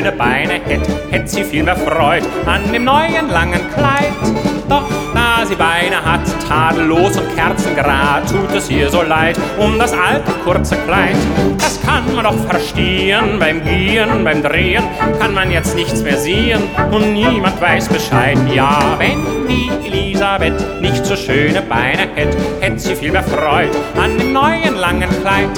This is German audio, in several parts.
schöne Beine hätt sie viel mehr Freud an dem neuen langen Kleid. Doch da sie Beine hat, tadellos und kerzengrad, tut es ihr so leid um das alte kurze Kleid. Das kann man doch verstehen, beim Gehen, beim Drehen kann man jetzt nichts mehr sehen und niemand weiß Bescheid. Ja, wenn die Elisabeth nicht so schöne Beine hätt sie viel mehr Freud an dem neuen langen Kleid.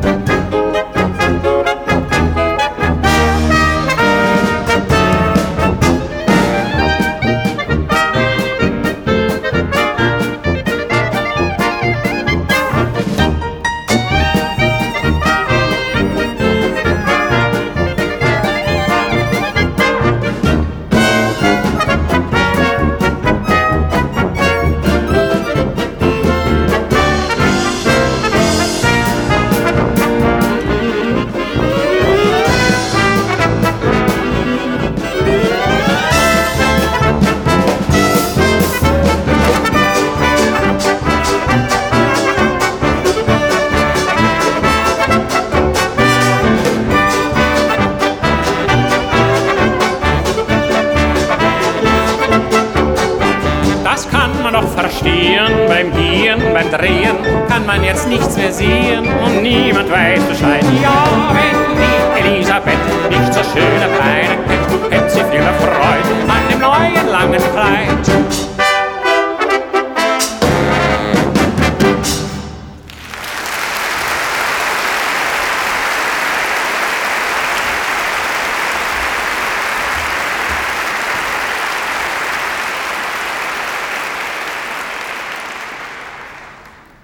Das kann man doch verstehen, beim Gehen, beim Drehen kann man jetzt nichts mehr sehen und niemand weiß Bescheid. Ja, wenn die Elisabeth nicht so schöne Beine hätt sie viel mehr Freude an dem neuen langen Kleid.